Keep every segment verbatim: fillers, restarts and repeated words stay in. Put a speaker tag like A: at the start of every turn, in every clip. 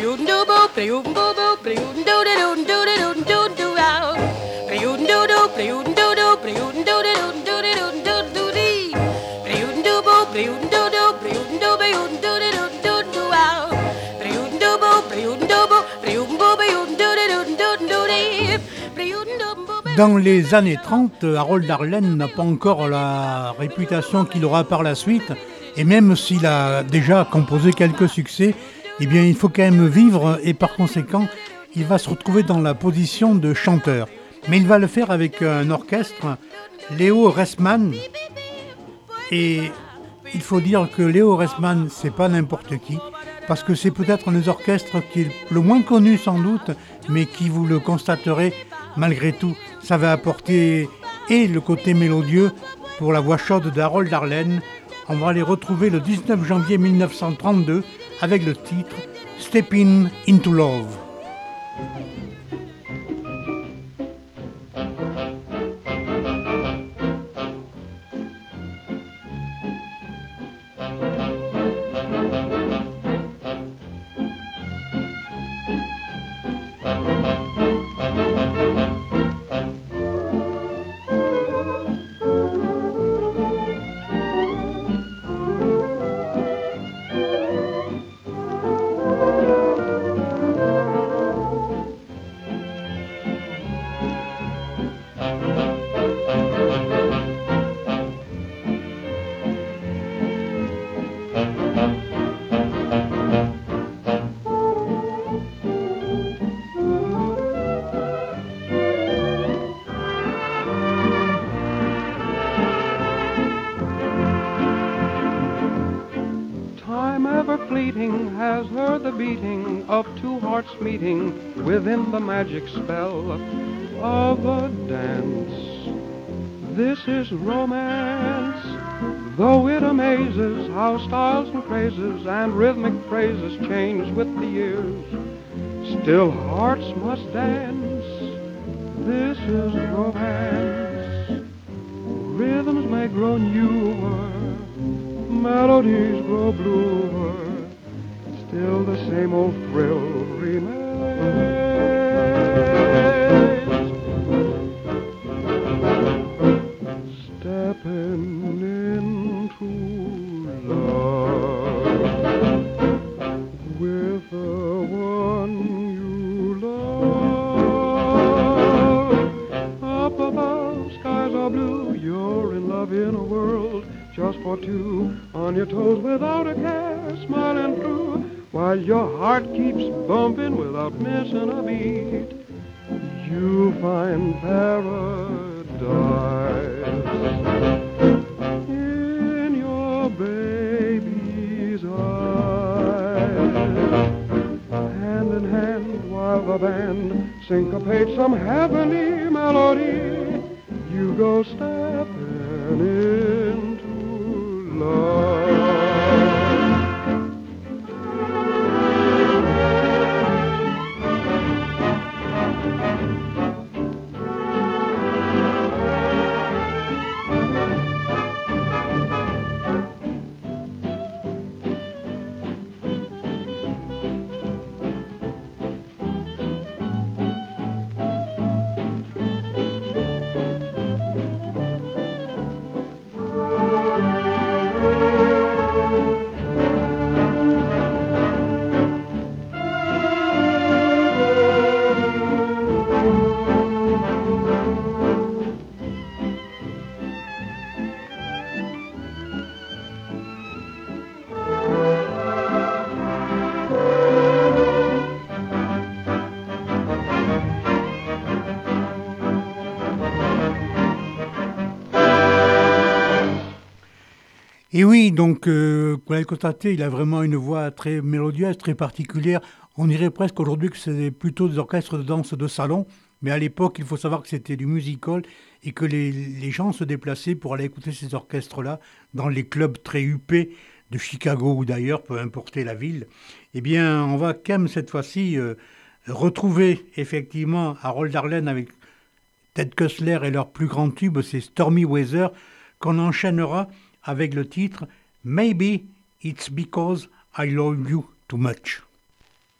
A: Dans les années trente, Harold Arlen n'a pas encore la réputation qu'il aura par la suite, et même s'il a déjà composé quelques succès, eh bien il faut quand même vivre, et par conséquent, il va se retrouver dans la position de chanteur. Mais il va le faire avec un orchestre, Leo Reisman, et il faut dire que Leo Reisman, c'est pas n'importe qui, parce que c'est peut-être un des orchestres qui est le moins connu sans doute, mais qui, vous le constaterez, malgré tout, ça va apporter et le côté mélodieux pour la voix chaude d'Harold Arlen. On va les retrouver le dix-neuf janvier mille neuf cent trente-deux avec le titre Steppin' into Love.
B: Has heard the beating of two hearts meeting within the magic spell of a dance. This is romance, though it amazes how styles and phrases and rhythmic phrases change with the years. Still hearts must dance. This is romance. Rhythms may grow newer, melodies grow bluer. Still the same old thrill remains. Stepping into love with the one you love. Up above, skies are blue. You're in love in a world just for two. On your toes without a care, smiling through. While your heart keeps bumping without missing a beat, you find paradise in your baby's eyes. Hand in hand while the band syncopates some heavenly melody, you go stepping into love.
A: Et oui, donc, euh, vous l'avez constaté, il a vraiment une voix très mélodieuse, très particulière. On dirait presque aujourd'hui que c'est plutôt des orchestres de danse de salon. Mais à l'époque, il faut savoir que c'était du musical et que les, les gens se déplaçaient pour aller écouter ces orchestres-là dans les clubs très huppés de Chicago ou d'ailleurs, peu importe la ville. Eh bien, on va quand même cette fois-ci euh, retrouver effectivement Harold Arlen avec Ted Kessler et leur plus grand tube, c'est Stormy Weather, qu'on enchaînera avec le titre « Maybe it's because I love you too much ».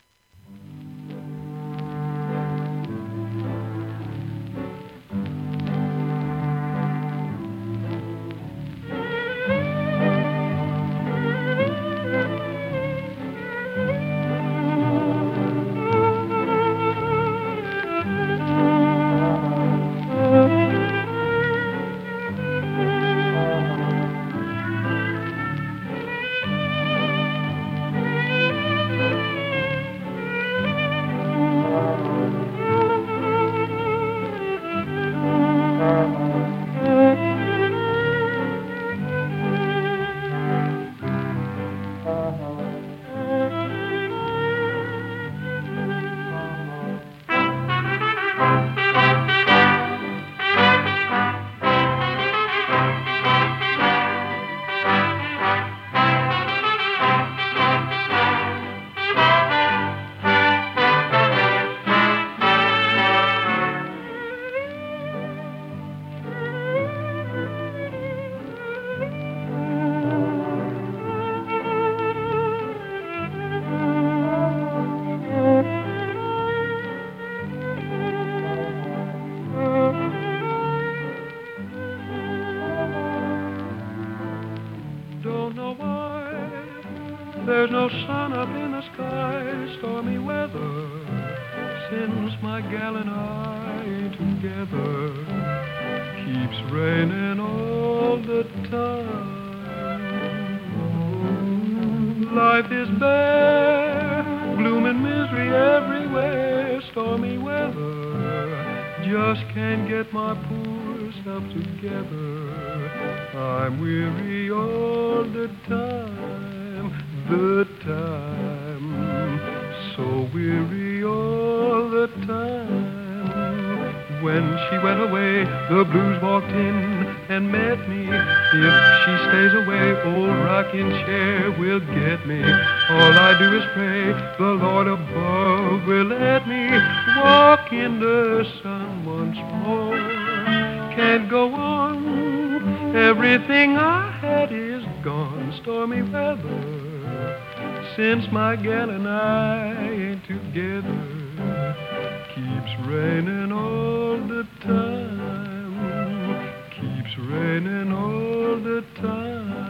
B: in the sky, stormy weather, since my gal and I ain't together. Keeps raining all the time. Life is bare, gloom and misery everywhere, stormy weather, just can't get my poor self together. I'm weary all the time, the time, so weary all the time. When she went away, the blues walked in and met me. If she stays away, old rocking chair will get me. All I do is pray the Lord above will let me walk in the sun once more. Can't go on, everything I had is gone. Stormy weather, since my gal and I ain't together. Keeps raining all the time, keeps raining all the time.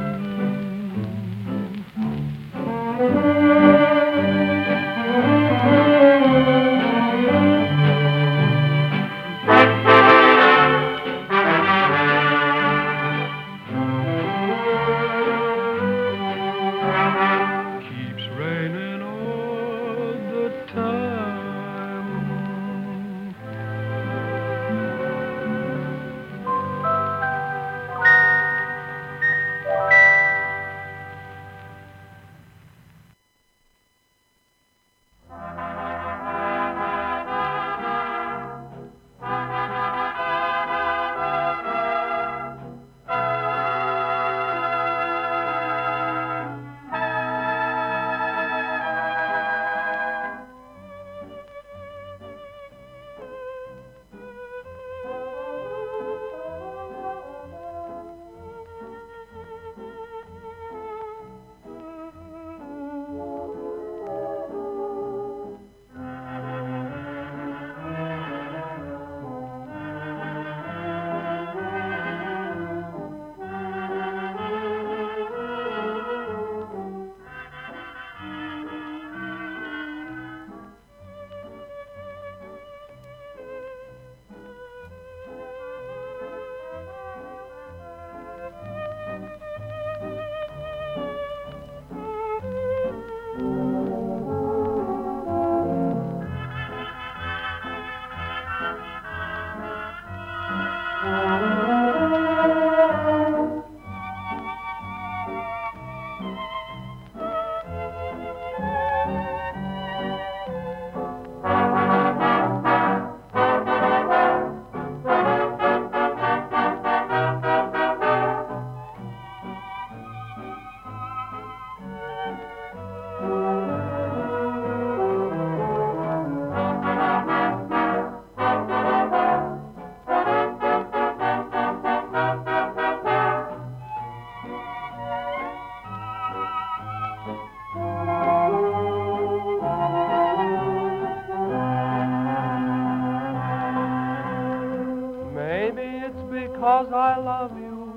C: because I love you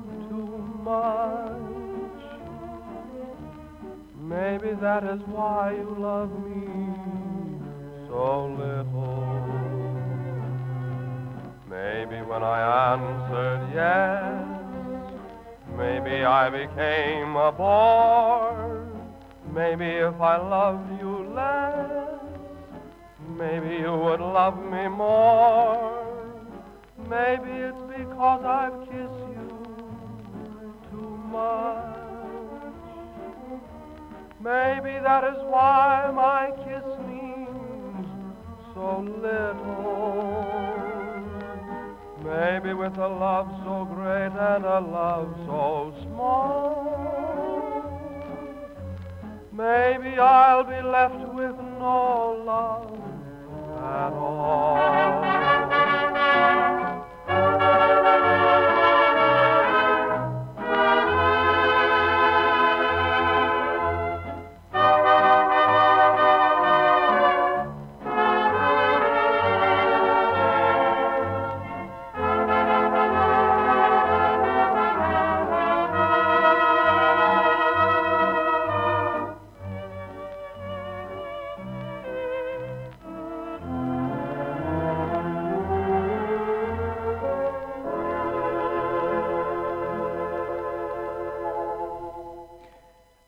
C: too much. Maybe that is why you love me so little. Maybe when I answered yes, maybe I became a bore. Maybe if I loved you less, maybe you would love me more. Maybe it's because I've kissed you too much. Maybe that is why my kiss means so little. Maybe with a love so great and a love so small, maybe I'll be left with no love at all.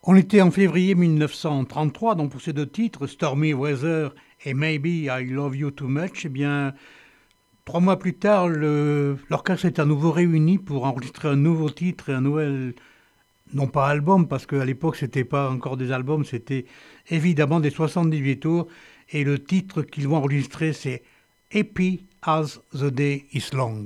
A: On était en février mille neuf cent trente-trois, donc pour ces deux titres, Stormy Weather et Maybe I Love You Too Much, eh bien, trois mois plus tard, le, l'orchestre est à nouveau réuni pour enregistrer un nouveau titre et un nouvel, non pas album, parce qu'à l'époque, c'était pas encore des albums, c'était évidemment des soixante-dix-huit tours, et le titre qu'ils vont enregistrer, c'est Happy as the Day is Long.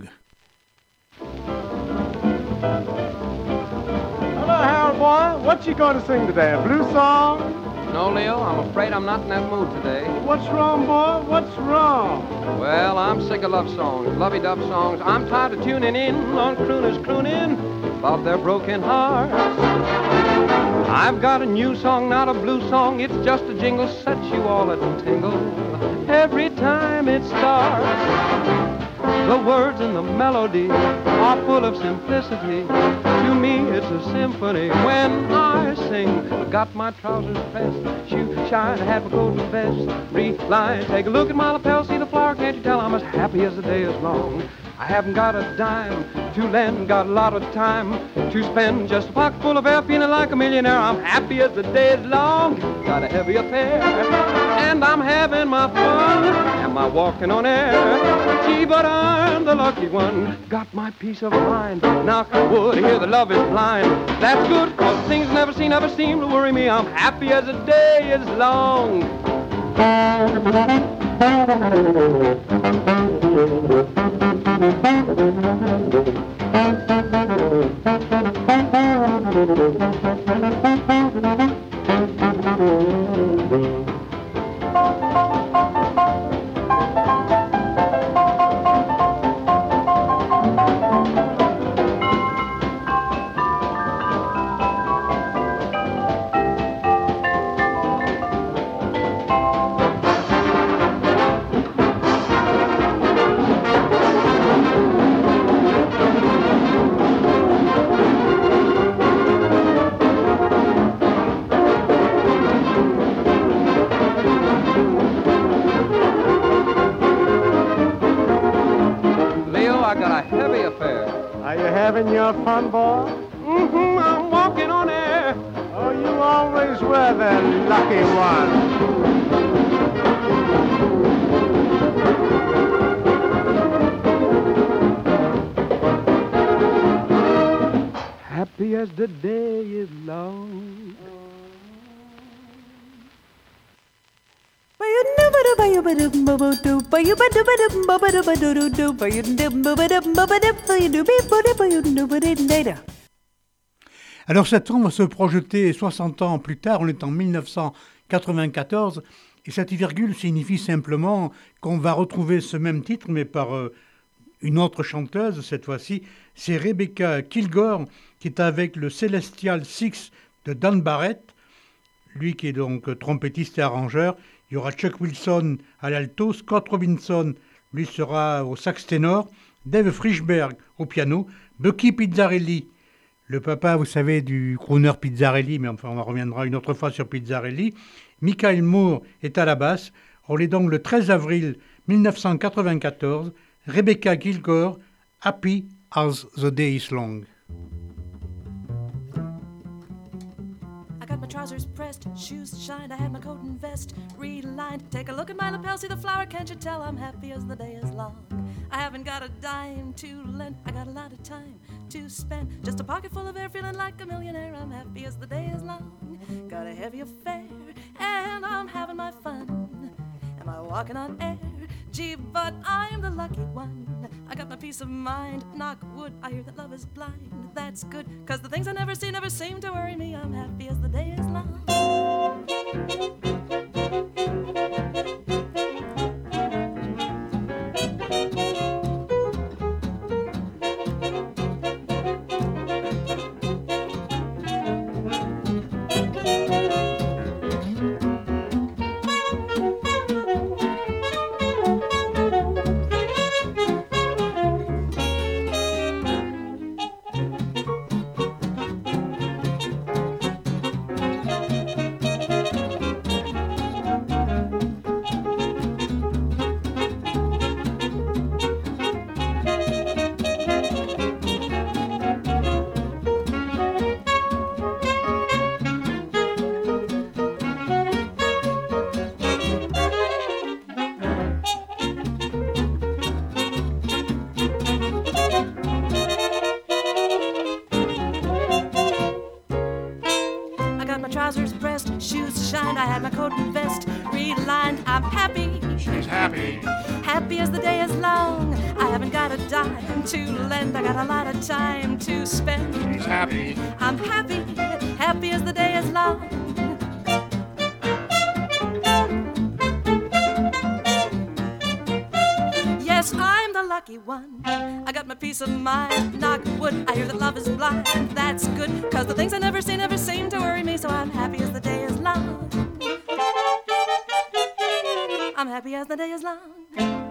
D: Hello, Harold boy. What you going to sing today? A blues song?
C: No, Leo, I'm afraid I'm not in that mood today.
D: What's wrong, boy? What's wrong?
C: Well, I'm sick of love songs, lovey-dove songs. I'm tired of tuning in on crooners crooning about their broken hearts. I've got a new song, not a blue song. It's just a jingle, sets you all a tingle every time it starts. The words and the melody are full of simplicity. To me, it's a symphony when I sing. I've got my trousers pressed, shoe shine, I had my coat and vest. Reline, take a look at my lapel, see the flower, can't you tell I'm as happy as the day is long? I haven't got a dime to lend, got a lot of time to spend. Just a pocket full of air, feeling like a millionaire. I'm happy as the day is long. Got a heavy affair, and I'm having my fun. Am I walking on air? Gee, but I'm the lucky one. Got my peace of mind. Knock wood, here the love is blind. That's good, cause things never seem, never seem to worry me. I'm happy as the day is long.
D: Having your fun, boy?
C: Mm-hmm, I'm walking on air.
D: Oh, you always were the lucky one.
C: Happy as the day is long.
A: Alors cette on va se projeter soixante ans plus tard, on est en mille neuf cent quatre-vingt-quatorze, et cette virgule signifie simplement qu'on va retrouver ce même titre, mais par euh, une autre chanteuse, cette fois-ci, c'est Rebecca Kilgore, qui est avec le Celestial Six de Dan Barrett, lui qui est donc trompettiste et arrangeur. Il y aura Chuck Wilson à l'alto, Scott Robinson, lui sera au sax ténor, Dave Frischberg au piano, Bucky Pizzarelli, le papa, vous savez, du crooner Pizzarelli, mais enfin on reviendra une autre fois sur Pizzarelli. Michael Moore est à la basse. On est donc le treize avril mille neuf cent quatre-vingt-quatorze, Rebecca Kilgore, Happy as the Day is Long.
E: I got my trousers pressed, shoes shined, I had my coat and vest relined. Take a look at my lapel, see the flower, can't you tell I'm happy as the day is long? I haven't got a dime to lend, I got a lot of time to spend. Just a pocket full of air, feeling like a millionaire. I'm happy as the day is long. Got a heavy affair, and I'm having my fun. Am I walking on air? Gee, but I'm the lucky one. I got my peace of mind. Knock wood, I hear that love is blind. That's good, cause the things I never see never seem to worry me. I'm happy as the day is long. coat and vest. Relined, I'm happy.
F: She's happy.
E: Happy as the day is long. I haven't got a dime to lend. I got a lot of time to spend.
F: She's happy.
E: I'm happy. Happy as the day is long. Yes, I'm the lucky one. I got my peace of mind. Knock wood. I hear that love is blind. That's good, cause the things I never see never seem to worry me. So I'm happy as the day is long. I'm happy as the day is long.